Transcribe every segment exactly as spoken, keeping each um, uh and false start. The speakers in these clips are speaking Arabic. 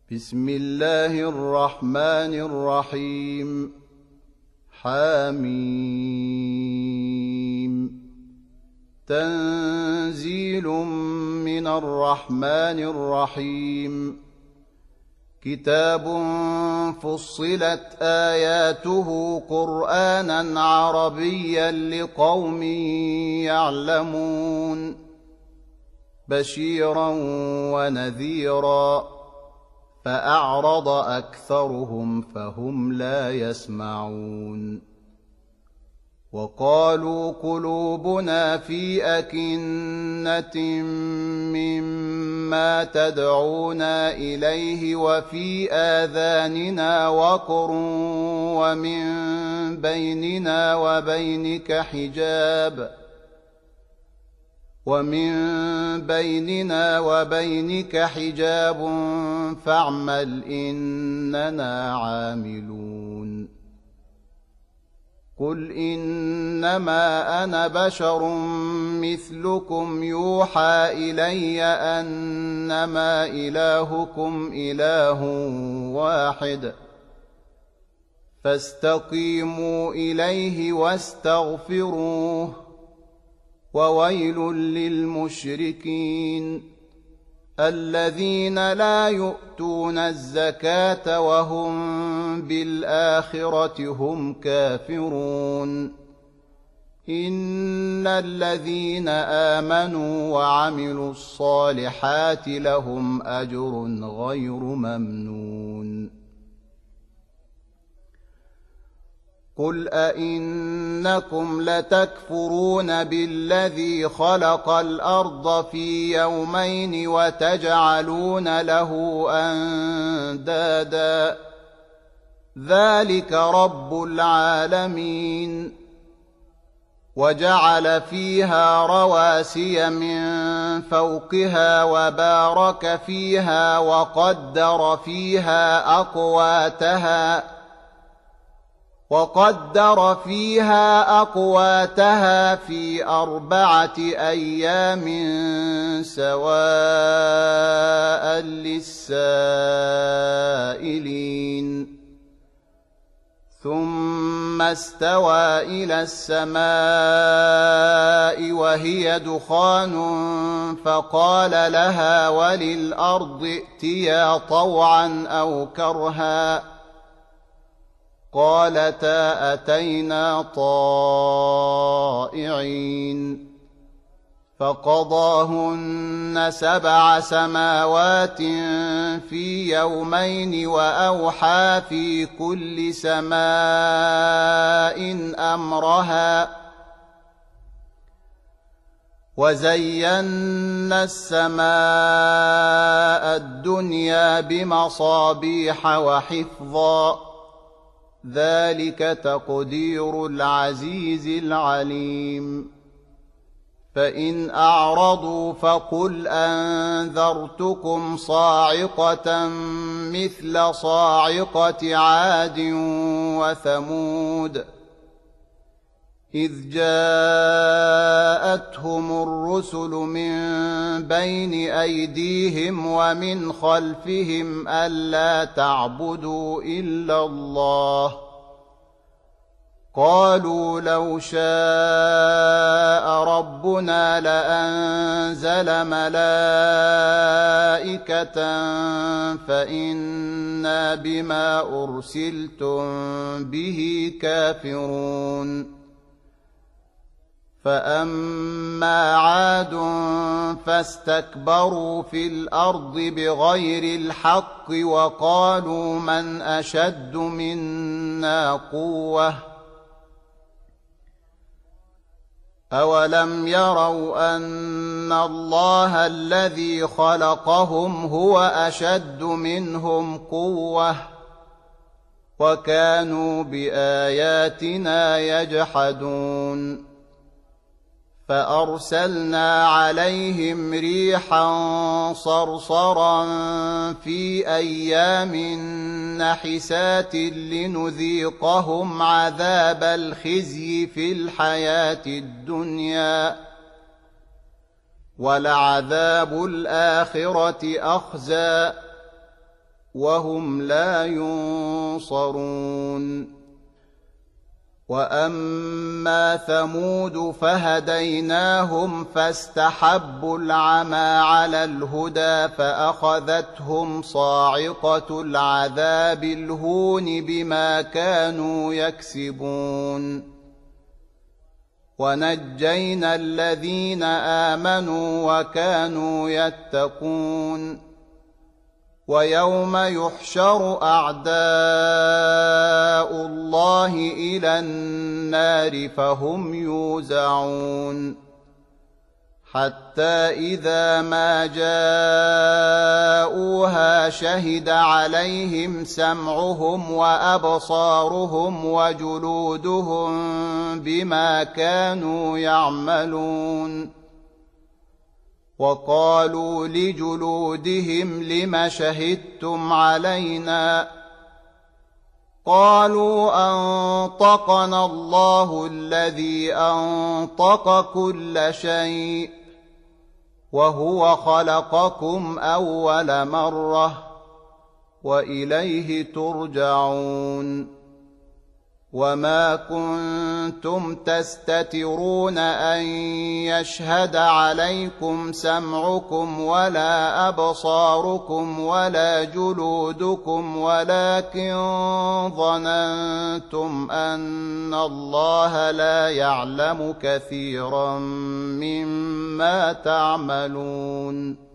بسم الله الرحمن الرحيم. حميم. تنزيل من الرحمن الرحيم. كتاب فصلت آياته قرآنا عربيا لقوم يعلمون بشيرا ونذيرا فأعرض أكثرهم فهم لا يسمعون. وقالوا قلوبنا في أكنة مما تدعونا إليه وفي آذاننا وقر ومن بيننا وبينك حجاب ومن بيننا وبينك حجاب فاعمل إننا عاملون. قل إنما أنا بشر مثلكم يوحى إلي أنما إلهكم إله واحد فاستقيموا إليه واستغفروه وويل للمشركين الذين لا يؤتون الزكاة وهم بالآخرة هم كافرون. إن الذين آمنوا وعملوا الصالحات لهم أجر غير ممنون. قل أئنكم لتكفرون بالذي خلق الأرض في يومين وتجعلون له أندادا ذلك رب العالمين. وجعل فيها رواسي من فوقها وبارك فيها وقدر فيها أقواتها وقدر فيها أقواتها في أربعة أيام سواء للسائلين. ثم استوى إلى السماء وهي دخان فقال لها وللأرض ائتيا طوعا أو كرها قالتا أتينا طائعين. فقضاهن سبع سماوات في يومين وأوحى في كل سماء أمرها وزينا السماء الدنيا بمصابيح وحفظا ذلك تقدير العزيز العليم. فإن أعرضوا فقل أنذرتكم صاعقة مثل صاعقة عاد وثمود إذ جاءتهم الرسل من بين أيديهم ومن خلفهم ألا تعبدوا إلا الله قالوا لو شاء ربنا لأنزل ملائكة فإنا بما أرسلتم به كافرون. فأما عاد فاستكبروا في الأرض بغير الحق وقالوا من أشد منا قوة أولم يروا أن الله الذي خلقهم هو أشد منهم قوة وكانوا بآياتنا يجحدون. فأرسلنا عليهم ريحا صرصرا في أيام نحسات لنذيقهم عذاب الخزي في الحياة الدنيا ولعذاب الآخرة أخزى وهم لا ينصرون. وأما ثمود فهديناهم فاستحبوا العمى على الهدى فأخذتهم صاعقة العذاب الهون بما كانوا يكسبون. ونجينا الذين آمنوا وكانوا يتقون. ويوم يحشر أعداء الله إلى النار فهم يوزعون. حتى إذا ما جاءوها شهد عليهم سمعهم وأبصارهم وجلودهم بما كانوا يعملون. وقالوا لجلودهم لم شهدتم علينا؟ قالوا أنطقنا الله الذي أنطق كل شيء وهو خلقكم أول مرة وإليه ترجعون. وما كنتم تستترون أن يشهد عليكم سمعكم ولا أبصاركم ولا جلودكم ولكن ظننتم أن الله لا يعلم كثيرا مما تعملون.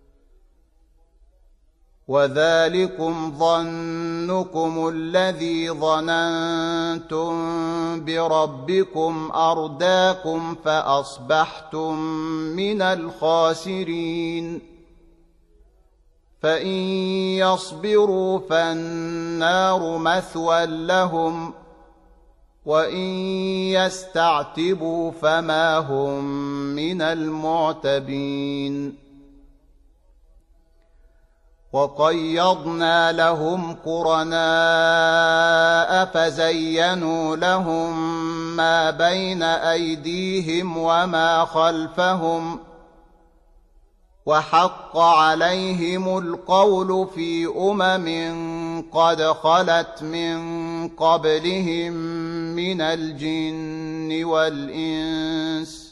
وذلكم ظنكم الذي ظننتم بربكم أرداكم فأصبحتم من الخاسرين. فإن يصبروا فالنار مثوى لهم وإن يستعتبوا فما هم من المعتبين. وقيضنا لهم قرناء فزينوا لهم ما بين أيديهم وما خلفهم وحق عليهم القول في أمم قد خلت من قبلهم من الجن والإنس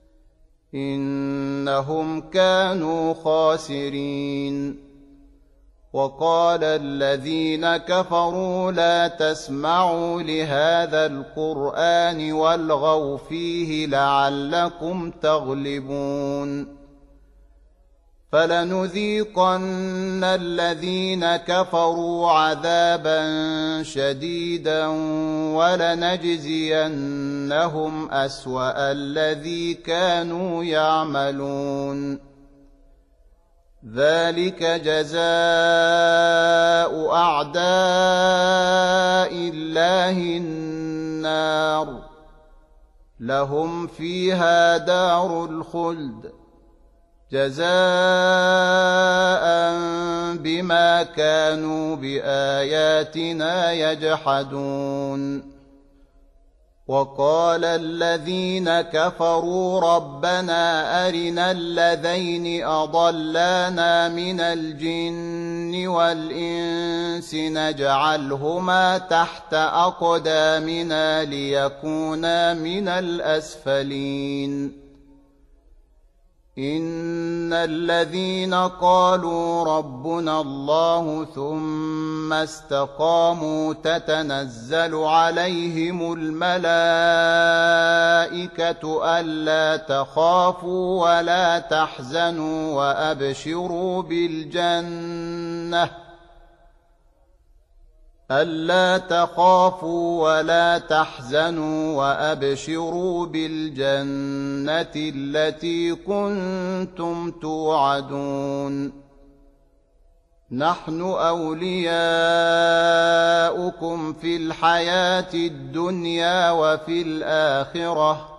إنهم كانوا خاسرين. وقال الذين كفروا لا تسمعوا لهذا القرآن والغوا فيه لعلكم تغلبون. فلنذيقن الذين كفروا عذابا شديدا ولنجزينهم أسوأ الذي كانوا يعملون. ذلك جزاء أعداء الله النار لهم فيها دار الخلد جزاء بما كانوا بآياتنا يجحدون. وقال الذين كفروا ربنا أرنا الذين أضلانا من الجن والإنس نجعلهما تحت أقدامنا ليكونا من الأسفلين. إن الذين قالوا ربنا الله ثم استقاموا تتنزل عليهم الملائكة ألا تخافوا ولا تحزنوا وأبشروا بالجنة ألا تخافوا ولا تحزنوا وأبشروا بالجنة التي كنتم توعدون. نحن أولياؤكم في الحياة الدنيا وفي الآخرة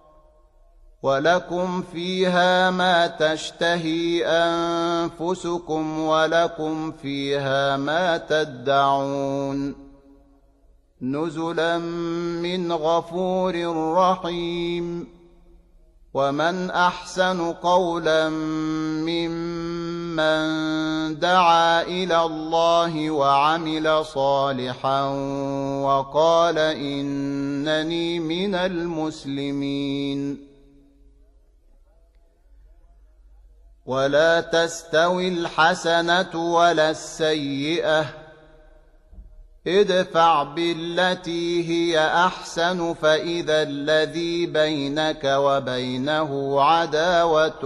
ولكم فيها ما تشتهي أنفسكم ولكم فيها ما تدعون نزلا من غفور رحيم. ومن أحسن قولا ممن دعا إلى الله وعمل صالحا وقال إنني من المسلمين. ولا تستوي الحسنة ولا السيئة، ادفع بالتي هي أحسن فإذا الذي بينك وبينه عداوة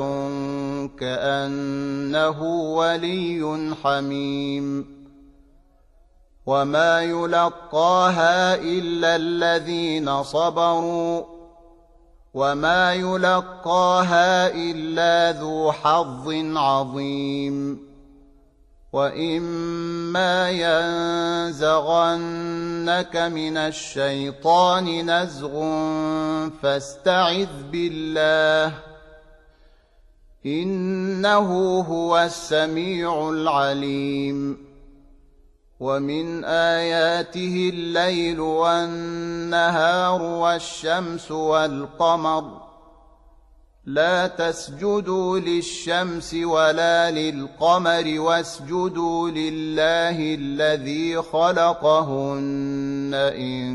كأنه ولي حميم. وما يلقاها إلا الذين صبروا وما يلقاها إلا ذو حظ عظيم. وإما ينزغنك من الشيطان نزغ فاستعذ بالله إنه هو السميع العليم. ومن آياته الليل والنهار والشمس والقمر، لا تسجدوا للشمس ولا للقمر واسجدوا لله الذي خلقهن إن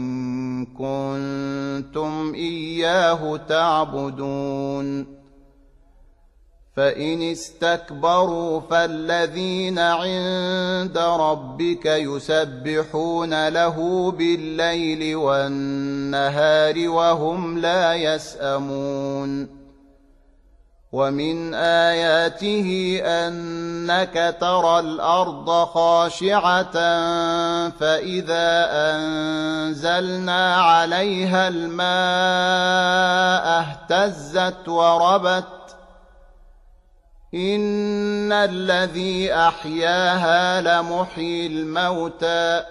كنتم إياه تعبدون. فإن استكبروا فالذين عند ربك يسبحون له بالليل والنهار وهم لا يسأمون. ومن آياته أنك ترى الأرض خاشعة فإذا أنزلنا عليها الماء اهتزت وربت إن الذي أحياها لمحيي الموتى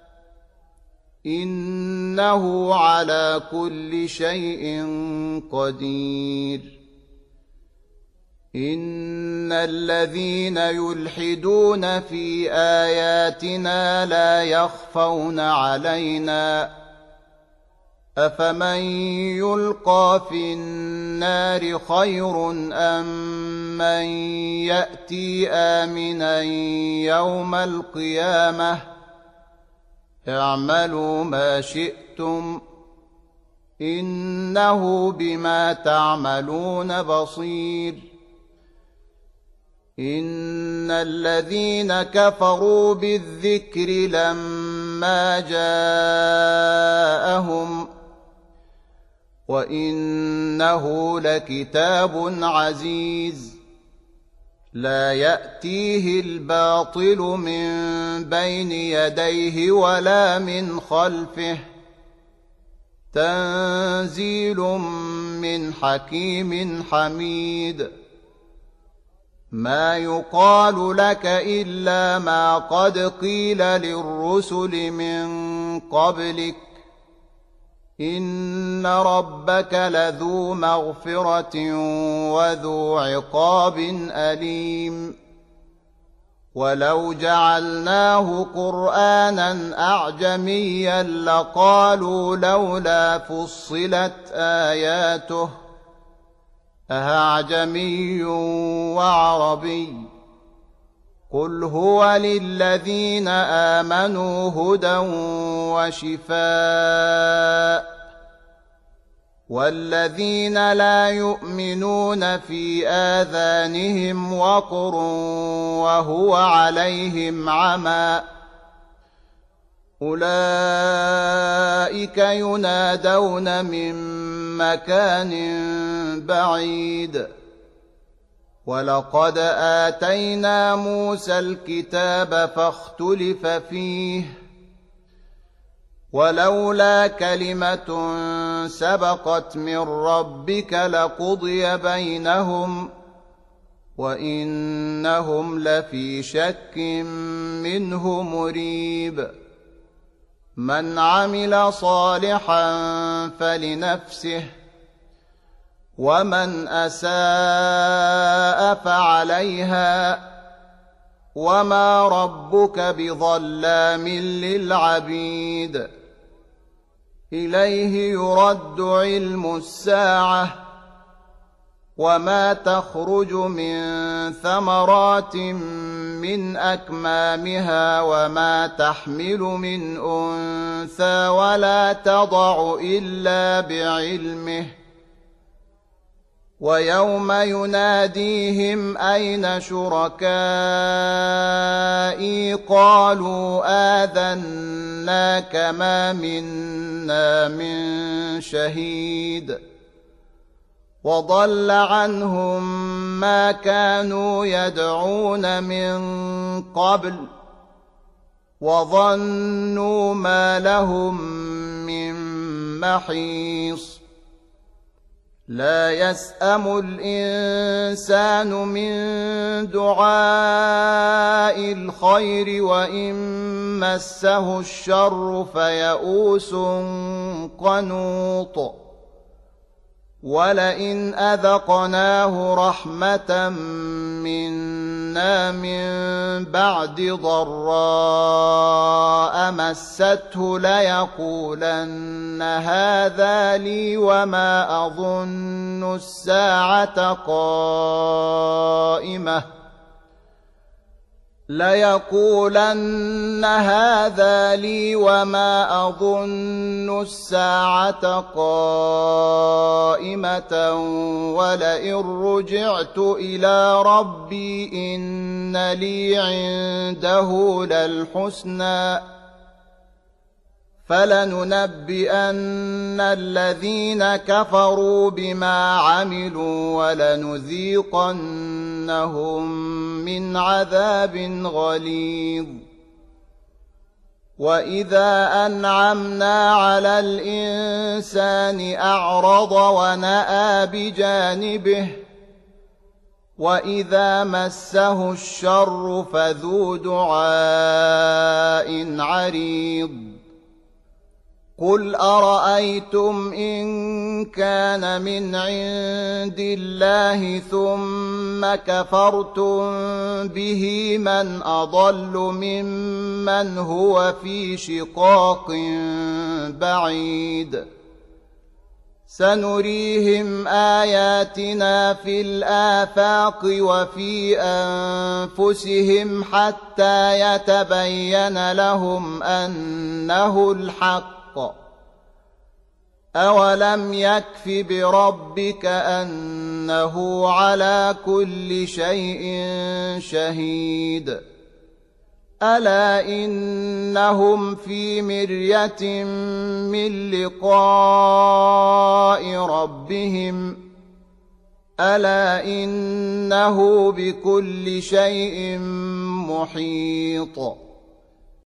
إنه على كل شيء قدير. إن الذين يلحدون في آياتنا لا يخفون علينا أفمن يلقى في النار خير أم من يأتي آمنا يوم القيامة اعملوا ما شئتم إنه بما تعملون بصير. إن الذين كفروا بالذكر لما جاءهم وإنه لكتاب عزيز لا يأتيه الباطل من بين يديه ولا من خلفه تنزيل من حكيم حميد. ما يقال لك إلا ما قد قيل للرسل من قبلك إن ربك لذو مغفرة وذو عقاب أليم. ولو جعلناه قرآنا أعجميا لقالوا لولا فصلت آياته أأعجمي وعربي قل هو للذين آمنوا هدى وشفاء والذين لا يؤمنون في آذانهم وقر وهو عليهم عمى أولئك ينادون من مكان بعيد. ولقد آتينا موسى الكتاب فاختلف فيه ولولا كلمة سبقت من ربك لقضي بينهم وإنهم لفي شك منه مريب. من عمل صالحا فلنفسه ومن أساء فعليها وما ربك بظلام للعبيد. إليه يرد علم الساعة وما تخرج من ثمرات من أكمامها وما تحمل من أنثى ولا تضع إلا بعلمه ويوم يناديهم أين شركائي قالوا آذناك ما منا من شهيد وضل عنهم ما كانوا يدعون من قبل وظنوا ما لهم من محيص لا يسأم الإنسان من دعاء الخير وإن مسه الشر فيئوس قنوط ولئن أذقناه رحمة منا من بعد ضراء مسته ليقولن هذا لي وما أظن الساعة قائمة ليقولن هذا لي وما أظن الساعة قائمة ولئن رجعت إلى ربي إن لي عنده للحسنى فلننبئن الذين كفروا بما عملوا ولنذيقنهم من عذاب غليظ وإذا أنعمنا على الإنسان أعرض ونأى بجانبه وإذا مسه الشر فذو دعاء عريض قل أرأيتم إن كان من عند الله ثم كفرتم به من أضل ممن هو في شقاق بعيد سنريهم آياتنا في الآفاق وفي أنفسهم حتى يتبين لهم أنه الحق أولم يكف بربك أنه على كل شيء شهيد ألا إنهم في مرية من لقاء ربهم ألا إنه بكل شيء محيط